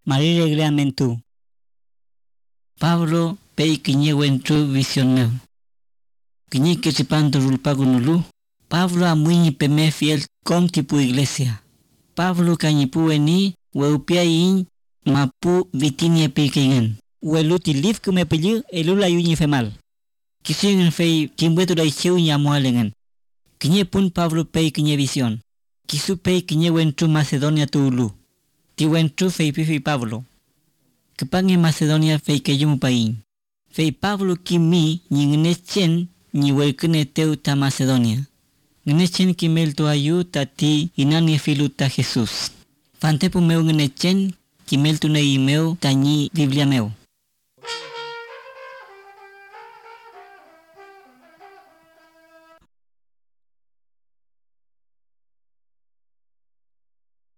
Marile Gleamentu. Pablo pei quiñe wentru visión meu. Quiñe que sepanto rulpagunulu. Pablo amuiñi peme fiel con tipu iglesia. Pablo cañipu eni weupia in mapu vitinia pilkingen. Weluti liv que me pillú elula yuñi femal. Quisien fei timbuetu la icheu ñamualengen. Quiñe pun Pablo pei quiñe visión. Quisu pei quiñe wentru Macedonia tuulu. Ti wentru fei pifi Pablo. Kepange Macedonia fei keyumu pain. Fei Pablo kimi ni ngnechen ni welkene teu ta Macedonia. Ngnechen kimel tu ayu ta ti inani filu ta Jesus. Fantepu meu ngnechen kimel tu nei meu ta ni Biblia meu.